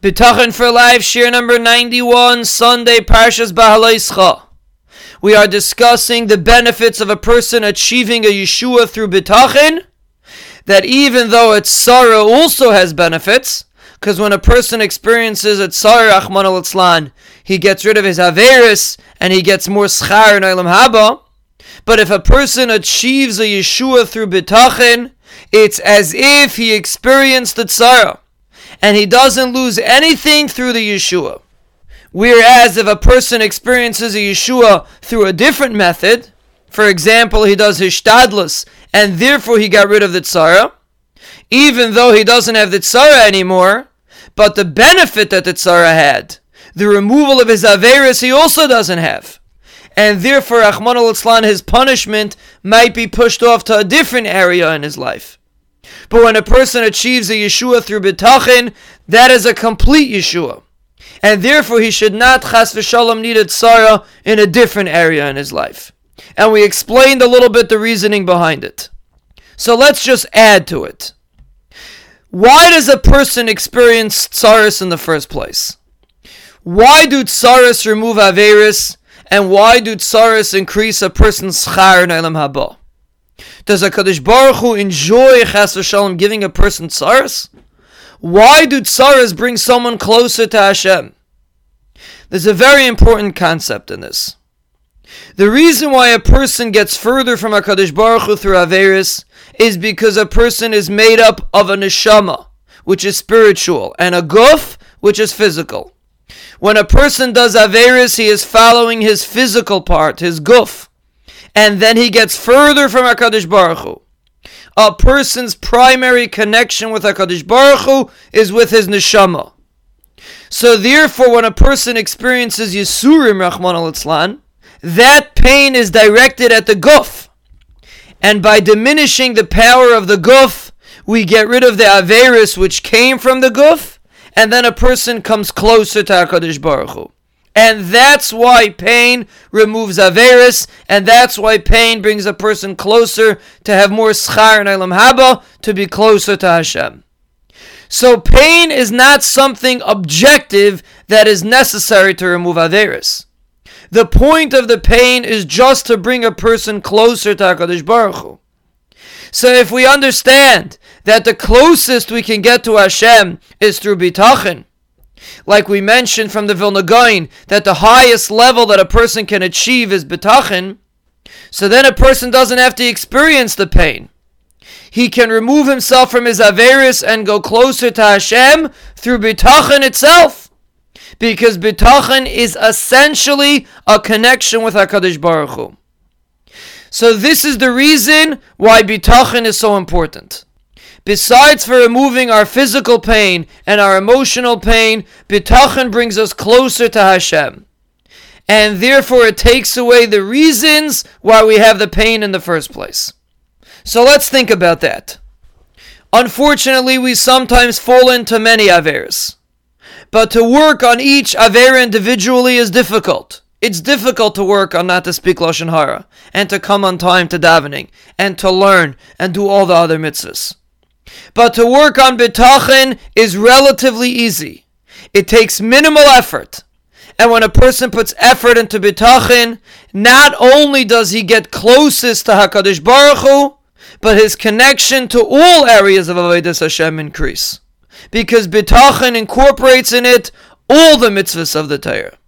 Bitachon for Life, Shir number 91, Sunday, Parshas Beha'aloscha. We are discussing the benefits of a person achieving a Yeshua through Bitachon, that even though a Tzara also has benefits, because when a person experiences a Tzara, Rachmana litzlan, he gets rid of his Averis, and he gets more Schar in Olam Haba. But if a person achieves a Yeshua through Bitachon, it's as if he experienced the Tzara, and he doesn't lose anything through the Yeshua. Whereas if a person experiences a Yeshua through a different method, for example, he does Hishtadlus, and therefore he got rid of the Tzara, even though he doesn't have the Tzara anymore, but the benefit that the Tzara had, the removal of his Averis, he also doesn't have. And therefore, Rachmana litzlan, his punishment might be pushed off to a different area in his life. But when a person achieves a Yeshua through Bitachon, that is a complete Yeshua. And therefore he should not chas v'shalom need a tzara in a different area in his life. And we explained a little bit the reasoning behind it. So let's just add to it. Why does a person experience tzaras in the first place? Why do tzaras remove averis? And why do tzaras increase a person's schar in Olam Haba? Does HaKadosh Baruch Hu enjoy chas v'shalom giving a person tzaras? Why do tzaras bring someone closer to Hashem? There's a very important concept in this. The reason why a person gets further from HaKadosh Baruch Hu through Averis is because a person is made up of a neshama, which is spiritual, and a guf, which is physical. When a person does Averis, he is following his physical part, his guf, and then he gets further from HaKadosh Baruch Hu. A person's primary connection with HaKadosh Baruch Hu is with his neshama. So therefore, when a person experiences Yisurim, Rachmana litzlan, that pain is directed at the guf. And by diminishing the power of the guf, we get rid of the Averis which came from the guf, and then a person comes closer to HaKadosh Baruch Hu. And that's why pain removes Averis, and that's why pain brings a person closer to have more schar in Olam Haba, to be closer to Hashem. So pain is not something objective that is necessary to remove Averis. The point of the pain is just to bring a person closer to HaKadosh Baruch Hu. So if we understand that the closest we can get to Hashem is through Bitachon, like we mentioned from the Vilna Gaon, that the highest level that a person can achieve is Bitachon, so then a person doesn't have to experience the pain. He can remove himself from his Averis and go closer to Hashem through Bitachon itself. Because Bitachon is essentially a connection with HaKadosh Baruch Hu. So this is the reason why Bitachon is so important. Besides for removing our physical pain and our emotional pain, Bitachon brings us closer to Hashem. And therefore it takes away the reasons why we have the pain in the first place. So let's think about that. Unfortunately, we sometimes fall into many Averis. But to work on each Aver individually is difficult. It's difficult to work on not to speak Lashon Hara, and to come on time to davening, and to learn, and do all the other mitzvahs. But to work on Bitachon is relatively easy. It takes minimal effort. And when a person puts effort into Bitachon, not only does he get closest to HaKadosh Baruch Hu, but his connection to all areas of Avodas Hashem increase. Because Bitachon incorporates in it all the mitzvahs of the Torah.